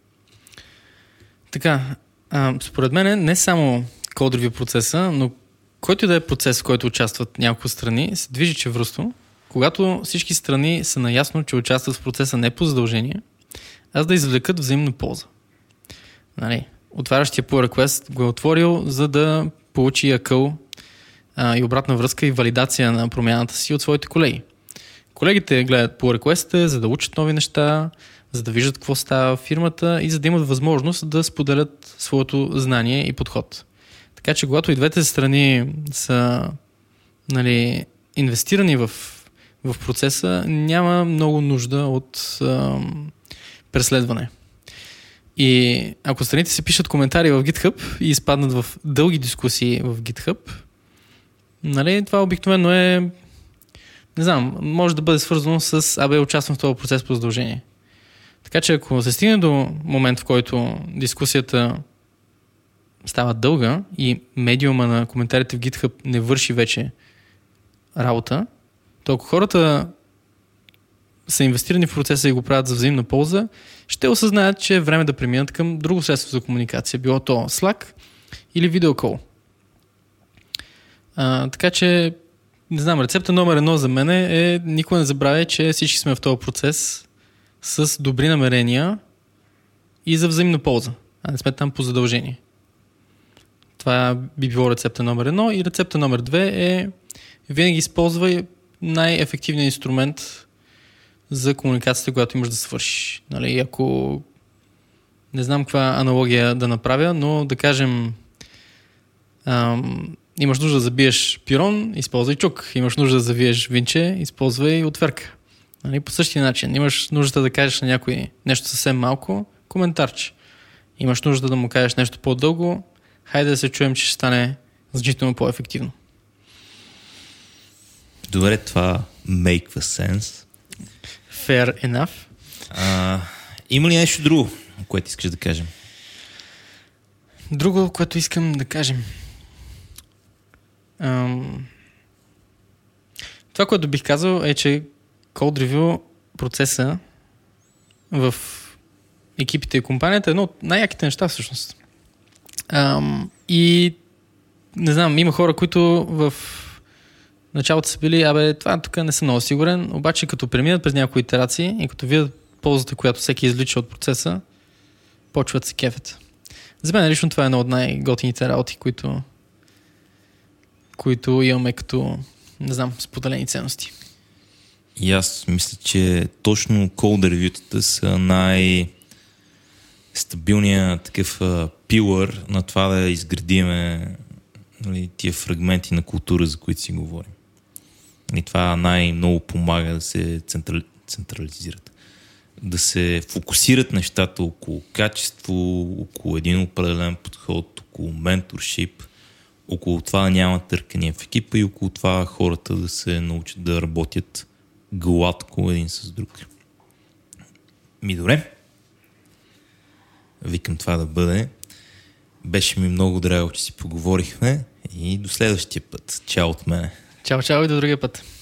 Така, а, според мен не само код ревю процеса, но който и да е процес, в който участват няколко страни, се движи чевръсто, когато всички страни са наясно, че участват в процеса не по задължение, а за да извлекат взаимна полза. Нали, отварящия pull request го е отворил, за да получи акъл а, и обратна връзка и валидация на промяната си от своите колеги. Колегите гледат pull request, за да учат нови неща, за да виждат какво става в фирмата и за да имат възможност да споделят своето знание и подход. Така че когато и двете страни са, нали, инвестирани в, в процеса, няма много нужда от ам, преследване. И ако страните си пишат коментари в GitHub и изпаднат в дълги дискусии в GitHub, нали, това обикновено е, не знам, може да бъде свързано с абе, участвам в този процес по задължение. Така че ако се стигне до момент, в който дискусията става дълга и медиума на коментарите в GitHub не върши вече работа, то ако хората са инвестирани в процеса и го правят за взаимна полза, ще осъзнаят, че е време да преминат към друго средство за комуникация, било то Slack или видеокол. А, така че, не знам, рецепта номер едно за мен е никога не забравяй, че всички сме в този процес с добри намерения и за взаимна полза, а не сме там по задължение. Това би било рецепта номер едно. И рецепта номер две е винаги използвай най-ефективният инструмент за комуникацията, която имаш да свършиш. Нали, ако не знам каква аналогия да направя, но да кажем ам, имаш нужда да забиеш пирон, използвай чук. Имаш нужда да завиеш винче, използвай отверка. Нали, по същия начин. Имаш нужда да кажеш на някой нещо съвсем малко, коментарче. Имаш нужда да му кажеш нещо по-дълго, хайде да се чуем, че ще стане значително по-ефективно. Добре, това make sense. Fair enough. А, има ли нещо друго, което искаш да кажем? Друго, което искам да кажем. Ам... Това, което бих казал е, че Code Review процеса в екипите и компанията е едно от най-яките неща всъщност. Ам, и не знам, има хора, които в началото са били, абе, това тук не съм много сигурен, обаче като преминат през някои итерации и като видят ползата, която всеки излича от процеса, почват се кефят. За мен лично това е едно от най-готините работи, които, които имаме като, не знам, споделени ценности. И аз мисля, че точно Code Review-тата са най- стабилният такъв пилър на това да изградиме, нали, тия фрагменти на култура, за които си говорим. И това най-много помага да се централи... централизират. Да се фокусират нещата около качество, около един определен подход, около менторшип, около това да няма търкания в екипа и около това хората да се научат да работят гладко един с друг. Ми добре. Викам това да бъде. Беше ми много драго, че си поговорихме и до следващия път. Чао от мене. Чао, чао и до другия път.